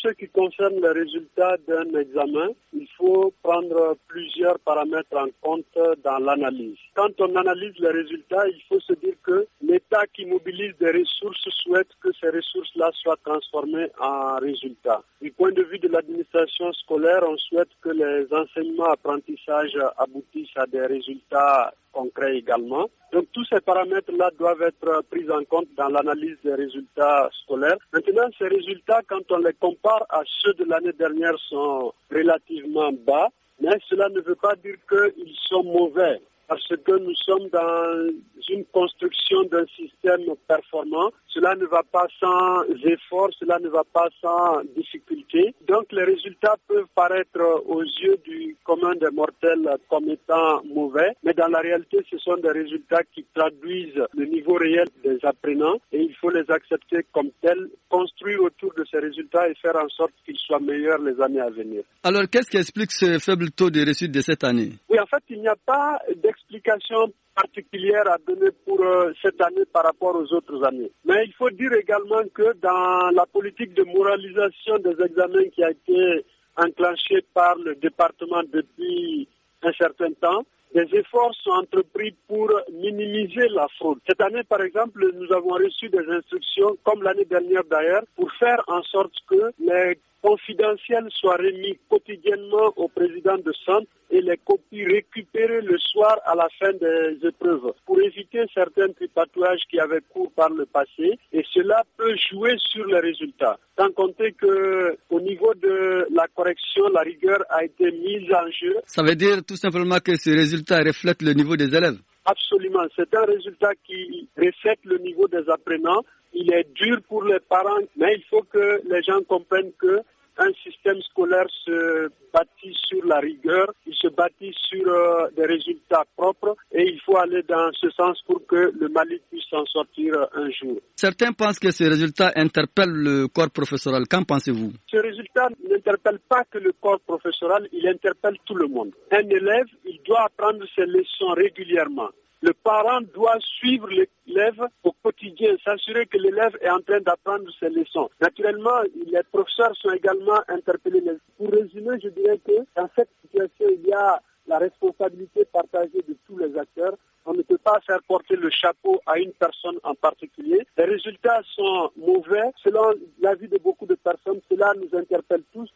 ce qui concerne les résultats d'un examen, il faut prendre plusieurs paramètres en compte dans l'analyse. Quand on analyse les résultats, il faut se dire que l'État qui mobilise des ressources souhaite que ces ressources-là soient transformées en résultats. Du point de vue de l'administration scolaire, on souhaite que les enseignements-apprentissages aboutissent à des résultats concrets également. Donc tous ces paramètres-là doivent être pris en compte dans l'analyse des résultats scolaires. Maintenant, ces résultats, quand on les compare à ceux de l'année dernière, sont relativement bas, mais cela ne veut pas dire qu'ils sont mauvais, parce que nous sommes dans une construction d'un système performant. Cela ne va pas sans effort, cela ne va pas sans difficulté. Donc les résultats peuvent paraître aux yeux du commun des mortels comme étant mauvais, mais dans la réalité, ce sont des résultats qui traduisent le niveau réel des apprenants et il faut les accepter comme tels, construire autour de ces résultats et faire en sorte qu'ils soient meilleurs les années à venir. Alors, qu'est-ce qui explique ce faible taux de réussite de cette année? Oui, en fait, il n'y a pas d'explication particulière à donner pour cette année par rapport aux autres années. Mais il faut dire également que dans la politique de moralisation des examens qui a été enclenchée par le département depuis un certain temps, des efforts sont entrepris pour minimiser la fraude. Cette année, par exemple, nous avons reçu des instructions, comme l'année dernière d'ailleurs, pour faire en sorte que les confidentiels soient remis quotidiennement au président de centre et les copies récupérées le soir à la fin des épreuves pour éviter certains tripatouages qui avaient cours par le passé et cela peut jouer sur les résultats. Sans compter que au niveau de la correction, la rigueur a été mise en jeu. Ça veut dire tout simplement que ce résultat reflète le niveau des élèves? Absolument, c'est un résultat qui reflète le niveau des apprenants. Il est dur pour les parents, mais il faut que les gens comprennent que un système scolaire se bâtit sur la rigueur, il se bâtit sur des résultats propres et il faut aller dans ce sens pour que le Mali puisse s'en sortir un jour. Certains pensent que ces résultats interpellent le corps professoral. Qu'en pensez-vous? Ce résultat n'interpelle pas que le corps professoral, il interpelle tout le monde. Un élève, il doit apprendre ses leçons régulièrement. Le parent doit suivre l'élève au quotidien, s'assurer que l'élève est en train d'apprendre ses leçons. Naturellement, les professeurs sont également interpellés. Pour résumer, je dirais que dans cette situation, il y a la responsabilité partagée de tous les acteurs. On ne peut pas faire porter le chapeau à une personne en particulier. Les résultats sont mauvais. Selon l'avis de beaucoup de personnes, cela nous interpelle tous.